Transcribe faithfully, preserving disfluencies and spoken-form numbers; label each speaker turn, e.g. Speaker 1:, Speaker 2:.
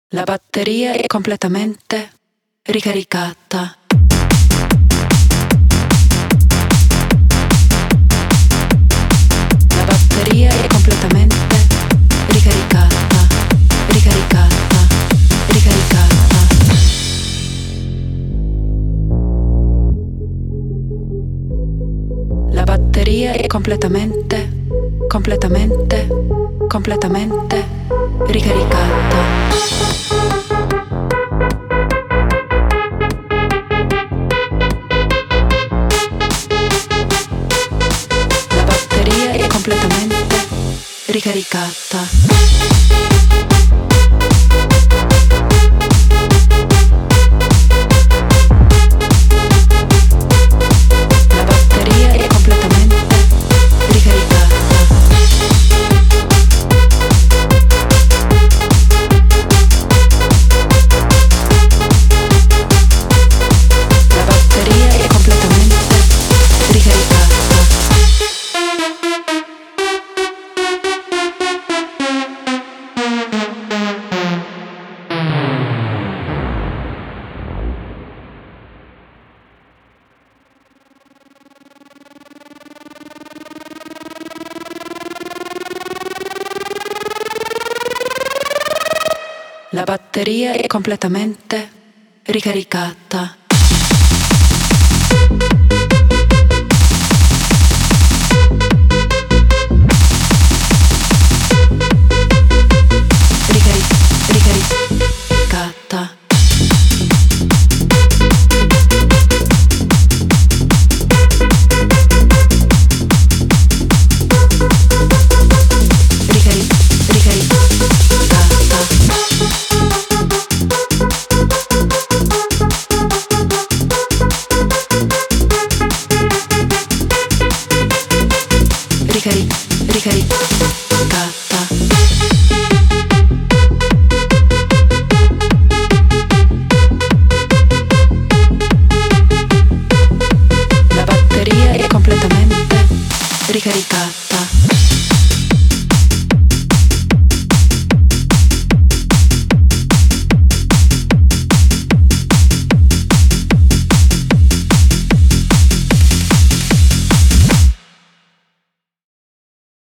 Speaker 1: La batteria è completamente ricaricata. La batteria è completamente ricaricata, ricaricata, ricaricata. La batteria è completamente, completamente, completamente ricaricata. Completamente ricaricata. La batteria è completamente ricaricata. La batteria è completamente ricaricata. La batteria è completamente ricaricata. Ricari- ricaricata. Ricari- ricaricata. Ricari- ricaricata.